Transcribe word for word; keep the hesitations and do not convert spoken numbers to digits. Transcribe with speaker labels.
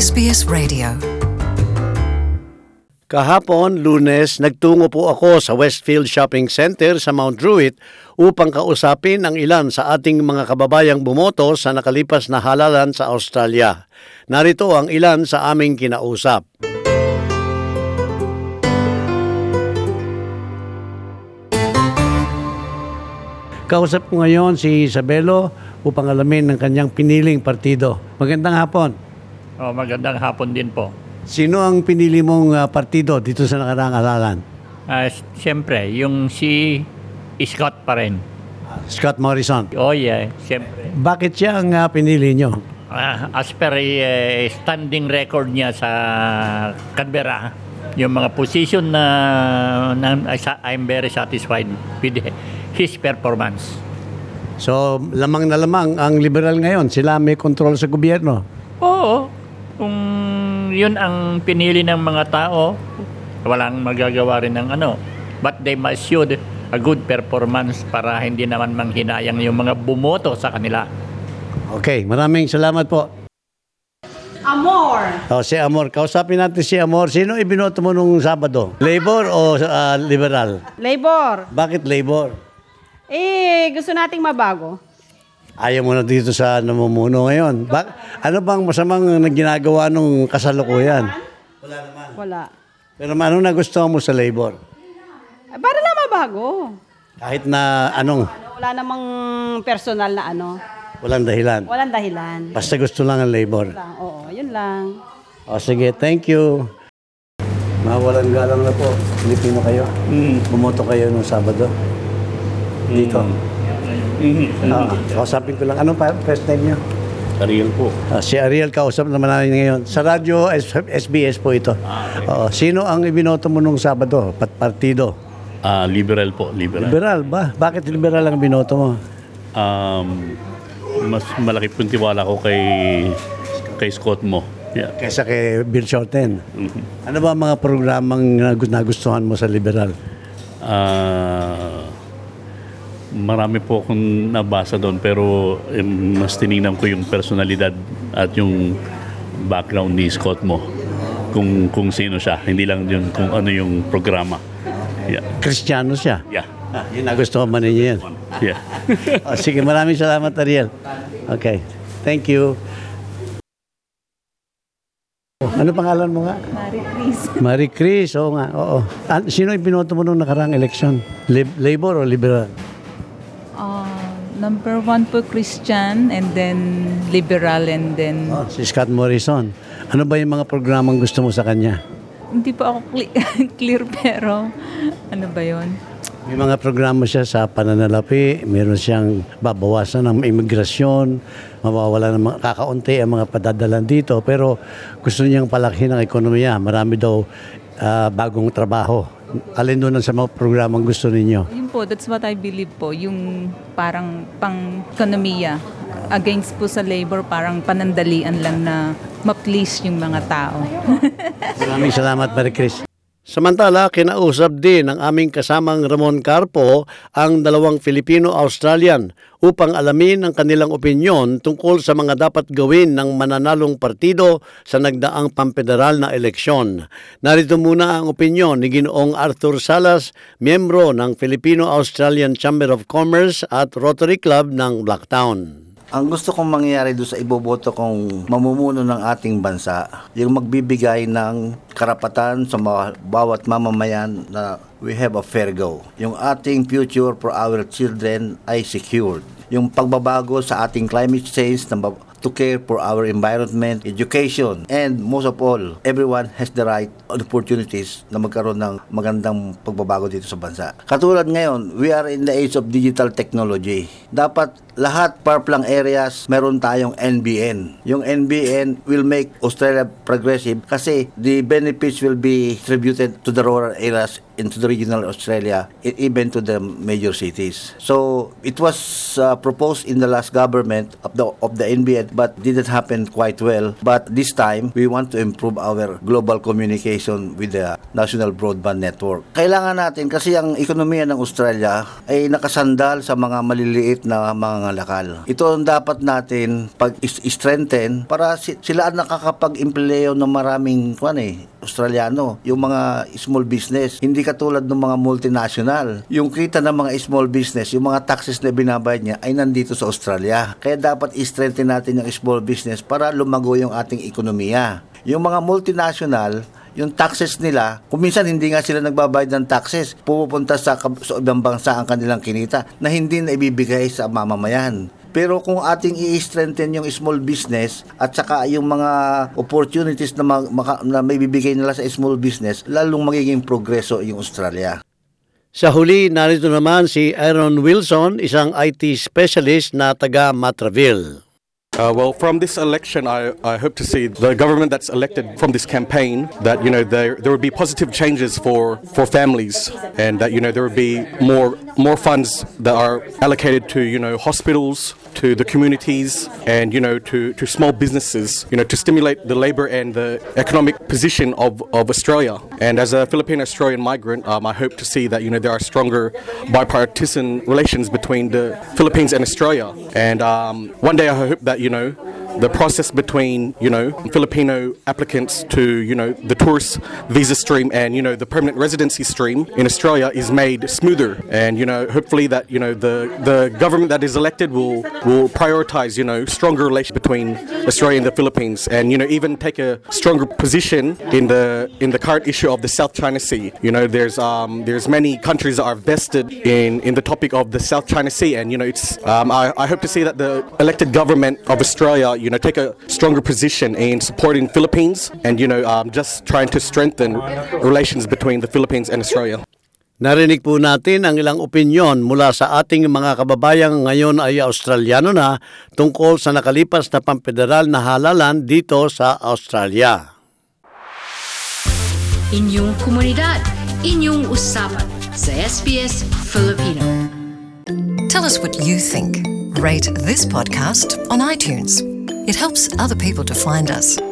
Speaker 1: S B S Radio.
Speaker 2: Kahapon, Lunes, nagtungo po ako sa Westfield Shopping Center sa Mount Druitt upang kausapin ang ilan sa ating mga kababayang bumoto sa nakalipas na halalan sa Australia. Narito ang ilan sa aming kinausap. Kausap ko ngayon si Isabelo upang alamin ng kanyang piniling partido. Magandang hapon.
Speaker 3: Oh, magandang hapon din po.
Speaker 2: Sino ang pinili mong uh, partido dito sa nakaraang halalan?
Speaker 3: Uh, Siyempre, yung si Scott pa rin.
Speaker 2: Scott Morrison.
Speaker 3: Oh yeah, siyempre.
Speaker 2: Bakit siya ang uh, pinili nyo?
Speaker 3: Uh, as per uh, standing record niya sa Canberra, yung mga position na, na I'm very satisfied with his performance.
Speaker 2: So, lamang na lamang ang liberal ngayon. Sila may kontrol sa gobyerno.
Speaker 3: Oo. Kung yun ang pinili ng mga tao, walang magagawa rin ng ano. But they must show a good performance para hindi naman manghinayang yung mga bumoto sa kanila.
Speaker 2: Okay, maraming salamat po.
Speaker 4: Amor.
Speaker 2: Oh, si Amor. Kausapin natin si Amor. Sino ibinoto mo nung Sabado? Labor o uh, liberal?
Speaker 4: Labor.
Speaker 2: Bakit labor?
Speaker 4: Eh, gusto nating mabago.
Speaker 2: Ayaw mo na dito sa namumuno ngayon. Bak ano bang masamang ginagawa nung kasalukuyan? Wala naman.
Speaker 4: Wala.
Speaker 2: Pero ano na gusto mo sa labor?
Speaker 4: Eh, para lang mabago.
Speaker 2: Kahit na anong?
Speaker 4: Wala namang personal na ano.
Speaker 2: Walang dahilan.
Speaker 4: Walang dahilan.
Speaker 2: Basta gusto lang ang labor.
Speaker 4: Lang. Oo, yun lang.
Speaker 2: O sige, thank you. Mawalang galang na po. Pilipino kayo.
Speaker 3: Mm.
Speaker 2: Bumoto kayo nung Sabado. Dito.
Speaker 3: Mm-hmm.
Speaker 2: Ah, kausapin ko lang. Anong pa- first name niyo?
Speaker 5: Ariel po.
Speaker 2: Ah, si Ariel, kausap naman namin ngayon. Sa radyo, S B S po ito. Oo, sino ang ibinoto mo nung Sabado? Pat partido?
Speaker 5: Ah, liberal po, liberal.
Speaker 2: Liberal ba? Bakit liberal ang binoto mo?
Speaker 5: Um, mas malaki po yung tiwala ko kay kay Scott mo. Yeah.
Speaker 2: Kaysa kay Bill Shorten.
Speaker 5: Mhm.
Speaker 2: Ano ba ang mga programang nagu- nagustuhan mo sa liberal?
Speaker 5: Ah, marami po akong nabasa doon pero eh, mas tinignan ko yung personalidad at yung background ni Scott mo. Kung kung sino siya, hindi lang yun kung ano yung programa. Yeah.
Speaker 2: Kristiyano siya.
Speaker 5: Yeah.
Speaker 2: Ah, yun nagustuhan man ninyo yan.
Speaker 5: Yeah.
Speaker 2: Oh, sige, maraming salamat, Ariel. Okay, thank you. Ano pangalan mo nga?
Speaker 6: Marie Chris.
Speaker 2: Marie Chris, oo nga, oo. Ah, sino yung binoto mo nung nakaraang eleksyon? Lib- Labor o Liberal?
Speaker 6: Uh, number one po Christian and then liberal and then
Speaker 2: Oh, si Scott Morrison. Ano ba yung mga programang gusto mo sa kanya?
Speaker 6: hindi po ako cli- clear pero ano ba yon?
Speaker 2: May mga programa siya sa pananalapi, meron siyang babawasan ng imigrasyon, mawawala ng mga kakaunti ang mga padadalan dito, pero gusto niyang palakihin ang ekonomiya. Marami daw ah, bagong trabaho. Alin doon ang sa mga programang gusto ninyo?
Speaker 6: Yun po, that's what I believe po, yung parang pang-ekonomiya against po sa labor, parang panandalian lang na ma-please yung mga tao.
Speaker 2: Maraming salamat, Marie Chris. Samantala, kinausap din ng aming kasamang Ramon Carpo ang dalawang Filipino-Australian upang alamin ang kanilang opinyon tungkol sa mga dapat gawin ng mananalong partido sa nagdaang pampederal na eleksyon. Narito muna ang opinyon ni Ginoong Arthur Salas, miyembro ng Filipino-Australian Chamber of Commerce at Rotary Club ng Blacktown.
Speaker 7: Ang gusto kong mangyari doon sa iboboto kong mamumuno ng ating bansa, yung magbibigay ng karapatan sa mga, bawat mamamayan na we have a fair go. Yung ating future for our children ay secured. Yung pagbabago sa ating climate change na to care for our environment, education, and most of all, everyone has the right and opportunities na magkaroon ng magandang pagbabago dito sa bansa. Katulad ngayon, we are in the age of digital technology. Dapat lahat parplang areas meron tayong N B N. Yung N B N will make Australia progressive kasi the benefits will be distributed to the rural areas into the regional Australia, even to the major cities. So it was uh, proposed in the last government of the of the N B N, but didn't happen quite well. But this time, we want to improve our global communication with the National Broadband Network. Kailangan natin kasi ang ekonomiya ng Australia ay nakasandal sa mga maliliit na mga mangangalakal. Ito ang dapat natin pag-strengthen para si- sila ang nakakapag-empleo ng maraming kwan eh, Australiano, yung mga small business. Hindi katulad ng mga multinational. Yung kita ng mga small business, yung mga taxes na binabayad niya ay nandito sa Australia. Kaya dapat i-strengthen natin yung small business para lumago yung ating ekonomiya. Yung mga multinational, yung taxes nila, kung minsan hindi nga sila nagbabayad ng taxes, pupunta sa, sa ibang bansa ang kanilang kinita na hindi na ibibigay sa mamamayan. Pero kung ating i-strengthen yung small business at saka yung mga opportunities na, mag, maka, na may bibigay nila sa small business, lalong magiging progreso yung Australia.
Speaker 2: Sa huli, narito naman si Aaron Wilson, isang I T specialist na taga Matraville.
Speaker 1: Uh, well, from this election, I, I hope to see the government that's elected from this campaign that, you know, there there will be positive changes for, for families, and that, you know, there will be more more funds that are allocated to, you know, hospitals, to the communities, and, you know, to, to small businesses, you know, to stimulate the labor and the economic position of, of Australia. And as a Filipino-Australian migrant, um, I hope to see that, you know, there are stronger bipartisan relations between the Philippines and Australia. And um, one day I hope that, you know, the process between, you know, Filipino applicants to, you know, the tourist visa stream and, you know, the permanent residency stream in Australia is made smoother. And, you know, hopefully that, you know, the, the government that is elected will will prioritize, you know, stronger relations between Australia and the Philippines, and, you know, even take a stronger position in the in the current issue of the South China Sea. You know, there's um there's many countries that are vested in in the topic of the South China Sea, and, you know, it's um I, I hope to see that the elected government of Australia, you know, take a stronger position in supporting Philippines and, you know, um, just trying to strengthen relations between the Philippines and Australia.
Speaker 2: Narinig po natin ang ilang opinyon mula sa ating mga kababayang ngayon ay Australiano na tungkol sa nakalipas na pampederal na halalan dito sa Australia.
Speaker 8: Inyong komunidad, inyong usapan sa S B S Filipino.
Speaker 9: Tell us what you think. Rate this podcast on iTunes. It helps other people to find us.